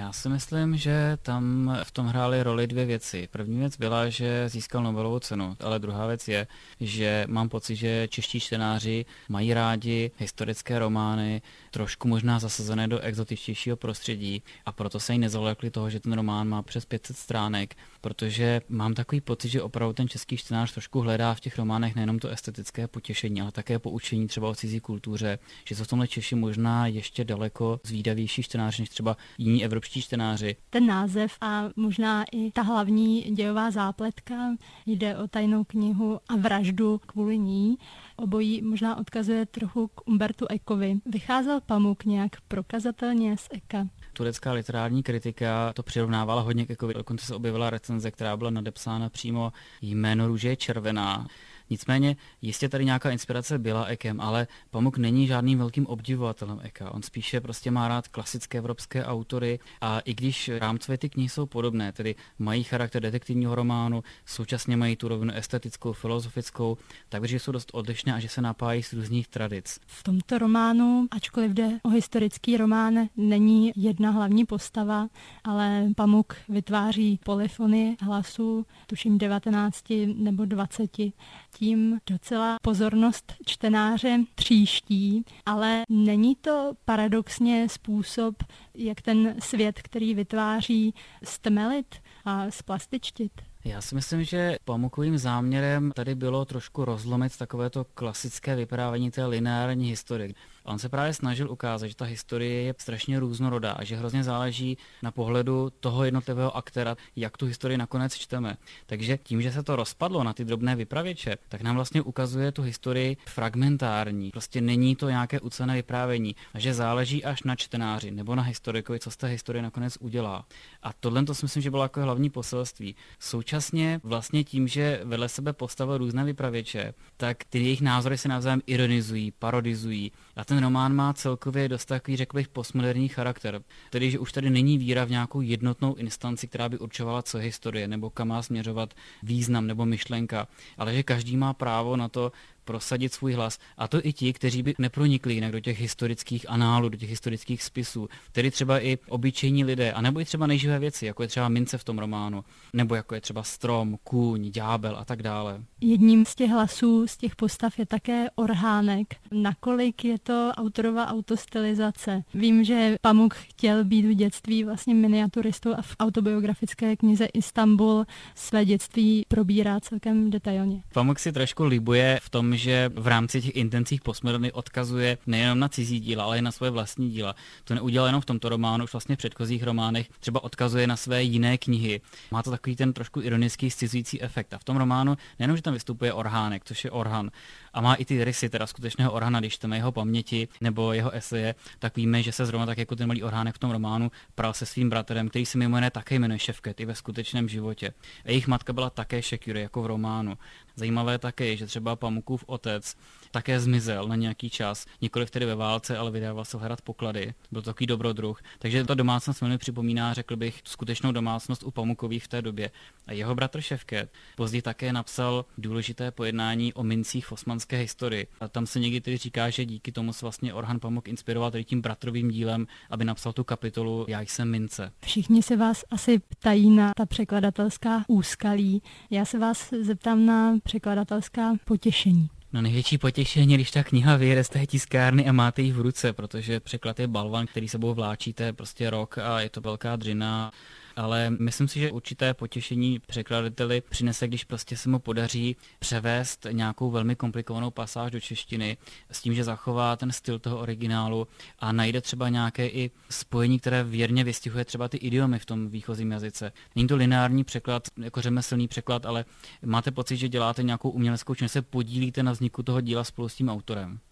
Já si myslím, že tam v tom hrály roli dvě věci. První věc byla, že získal Nobelovu cenu, ale druhá věc je, že mám pocit, že čeští čtenáři mají rádi historické romány, trošku možná zasazené do exotičtějšího prostředí a proto se jí nezalekli toho, že ten román má přes 500 stránek, protože mám takový pocit, že opravdu ten český čtenář trošku hledá v těch románech nejenom to estetické potěšení, ale také poučení třeba o cizí kultuře, že jsou v tomhle Češi možná ještě daleko zvídavější čtenáři než třeba jiní evropští čtenáři. Ten název a možná i ta hlavní dějová zápletka, jde o tajnou knihu a vraždu kvůli ní. Obojí možná odkazuje trochu k Umbertu Ecovi. Vycházel Pamuk nějak prokazatelně z Eka? Turecká literární kritika to přirovnávala hodně k Ecovi. Dokonce se objevila recenze, která byla nadepsána přímo Jméno růže je červená. Nicméně jistě tady nějaká inspirace byla Ekem, ale Pamuk není žádným velkým obdivovatelem Eka. On spíše prostě má rád klasické evropské autory a i když rámcově ty knihy jsou podobné, tedy mají charakter detektivního románu, současně mají tu rovinu estetickou, filozofickou, takže jsou dost odlišné a že se napájí z různých tradic. V tomto románu, ačkoliv jde o historický román, není jedna hlavní postava, ale Pamuk vytváří polyfonii hlasů, tuším 19 nebo 20. Tím docela pozornost čtenáře tříští, ale není to paradoxně způsob, jak ten svět, který vytváří, stmelit a splastičtit? Já si myslím, že Pamukovým záměrem tady bylo trošku rozlomit takovéto klasické vyprávění té lineární historie. On se právě snažil ukázat, že ta historie je strašně různorodá a že hrozně záleží na pohledu toho jednotlivého aktéra, jak tu historii nakonec čteme. Takže tím, že se to rozpadlo na ty drobné vypravěče, tak nám vlastně ukazuje tu historii fragmentární. Prostě není to nějaké ucelené vyprávění a že záleží až na čtenáři nebo na historikovi, co z té historie nakonec udělá. A tohle to si myslím, že bylo jako hlavní poselství. Současně vlastně tím, že vedle sebe postavil různé vypravěče, tak ty jejich názory se navzájem ironizují, parodizují. A ten román má celkově dost takový, řekl bych, postmoderní charakter. Tedy, že už tady není víra v nějakou jednotnou instanci, která by určovala, co je historie, nebo kam má směřovat význam nebo myšlenka, ale že každý má právo na to prosadit svůj hlas. A to i ti, kteří by nepronikli jinak do těch historických análů, do těch historických spisů. Tedy třeba i obyčejní lidé, anebo i třeba nejživé věci, jako je třeba mince v tom románu, nebo jako je třeba strom, kůň, ďábel a tak dále. Jedním z těch hlasů, z těch postav je také Orhánek. Nakolik je to autorova autostylizace? Vím, že Pamuk chtěl být v dětství vlastně miniaturistou a v autobiografické knize Istanbul své dětství probírá celkem detailně. Pamuk si trošku libuje v tom, že v rámci těch intencích postmoderny odkazuje nejenom na cizí díla, ale i na svoje vlastní díla. To neudělal jenom v tomto románu, už vlastně v předchozích románech třeba odkazuje na své jiné knihy. Má to takový ten trošku ironický scizující efekt. A v tom románu nejenom, že tam vystupuje Orhánek, což je Orhan, a má i ty rysy teda skutečného Orhana, když čteme jeho paměti nebo jeho eseje, tak víme, že se zrovna tak jako ten malý Orhánek v tom románu pral se svým bratrem, který se mimo jiné také jmenuje Ševket i ve skutečném životě. A jejich matka byla také Šekjure, jako v románu. Zajímavé také je, že třeba Pamukův otec také zmizel na nějaký čas, nikoliv tedy ve válce, ale vydával se hledat poklady. Byl to takový dobrodruh. Takže ta domácnost velmi připomíná, řekl bych, skutečnou domácnost u Pamukových v té době. A jeho bratr Ševket později také napsal důležité pojednání o mincích v osmanské historii. A tam se někdy tedy říká, že díky tomu se vlastně Orhan Pamuk inspiroval tady tím bratrovým dílem, aby napsal tu kapitolu Já jsem mince. Všichni se vás asi ptají na ta překladatelská úskalí. Já se vás zeptám na překladatelská potěšení. No největší potěšení, když ta kniha vyjede z té tiskárny a máte ji v ruce, protože překlad je balvan, který sebou vláčíte prostě rok a je to velká dřina. Ale myslím si, že určité potěšení překladateli přinese, když prostě se mu podaří převést nějakou velmi komplikovanou pasáž do češtiny s tím, že zachová ten styl toho originálu a najde třeba nějaké i spojení, které věrně vystihuje třeba ty idiomy v tom výchozím jazyce. Není to lineární překlad, jako řemeslný překlad, ale máte pocit, že děláte nějakou uměleckou činnost, se podílíte na vzniku toho díla spolu s tím autorem.